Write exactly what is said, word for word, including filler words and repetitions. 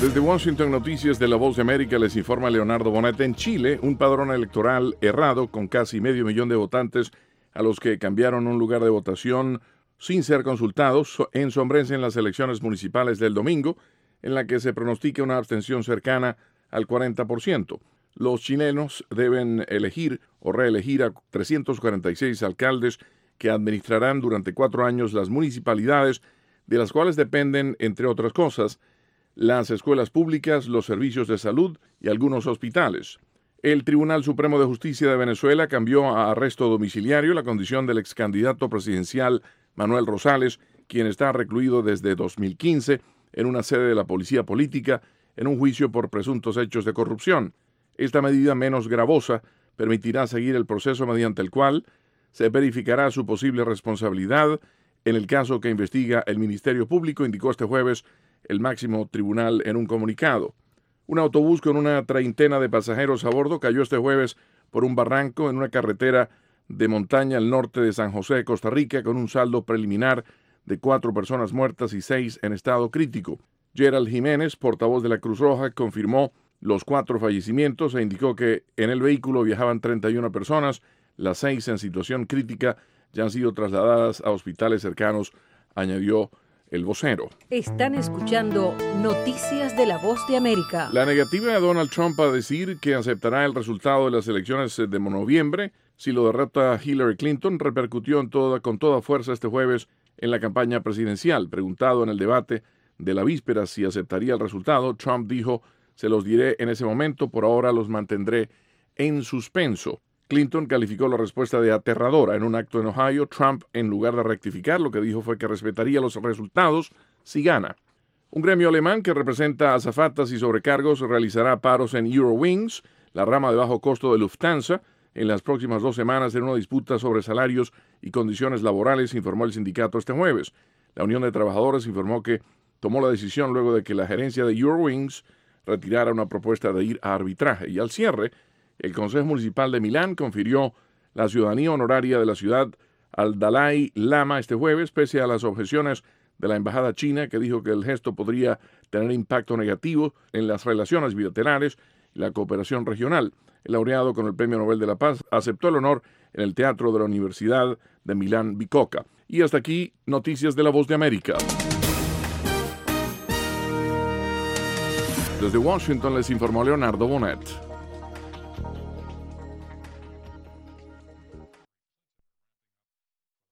Desde Washington, Noticias de La Voz de América, les informa Leonardo Bonet. En Chile, un padrón electoral errado con casi medio millón de votantes a los que cambiaron un lugar de votación sin ser consultados ensombrece en las elecciones municipales del domingo, en la que se pronostica una abstención cercana al cuarenta por ciento. Los chilenos deben elegir o reelegir a trescientos cuarenta y seis alcaldes que administrarán durante cuatro años las municipalidades, de las cuales dependen, entre otras cosas, las escuelas públicas, los servicios de salud y algunos hospitales. El Tribunal Supremo de Justicia de Venezuela cambió a arresto domiciliario la condición del ex candidato presidencial Manuel Rosales, quien está recluido desde dos mil quince en una sede de la policía política en un juicio por presuntos hechos de corrupción. Esta medida menos gravosa permitirá seguir el proceso mediante el cual se verificará su posible responsabilidad en el caso que investiga el Ministerio Público, indicó este jueves el máximo tribunal en un comunicado. Un autobús con una treintena de pasajeros a bordo cayó este jueves por un barranco en una carretera de montaña al norte de San José, Costa Rica, con un saldo preliminar de cuatro personas muertas y seis en estado crítico. Gerald Jiménez, portavoz de la Cruz Roja, confirmó los cuatro fallecimientos e indicó que en el vehículo viajaban treinta y una personas, las seis en situación crítica ya han sido trasladadas a hospitales cercanos, añadió el vocero. Están escuchando Noticias de La Voz de América. La negativa de Donald Trump a decir que aceptará el resultado de las elecciones de noviembre si lo derrota Hillary Clinton repercutió en toda, con toda fuerza este jueves en la campaña presidencial. Preguntado en el debate de la víspera si aceptaría el resultado, Trump dijo: "Se los diré en ese momento, por ahora los mantendré en suspenso". Clinton calificó la respuesta de aterradora. En un acto en Ohio, Trump, en lugar de rectificar, lo que dijo fue que respetaría los resultados si gana. Un gremio alemán que representa azafatas y sobrecargos realizará paros en Eurowings, la rama de bajo costo de Lufthansa, en las próximas dos semanas en una disputa sobre salarios y condiciones laborales, informó el sindicato este jueves. La Unión de Trabajadores informó que tomó la decisión luego de que la gerencia de Eurowings retirara una propuesta de ir a arbitraje. Y al cierre, el Consejo Municipal de Milán confirió la ciudadanía honoraria de la ciudad al Dalai Lama este jueves, pese a las objeciones de la embajada china, que dijo que el gesto podría tener impacto negativo en las relaciones bilaterales y la cooperación regional. El laureado con el Premio Nobel de la Paz aceptó el honor en el Teatro de la Universidad de Milán Bicocca. Y hasta aquí, Noticias de La Voz de América. Desde Washington les informó Leonardo Bonet.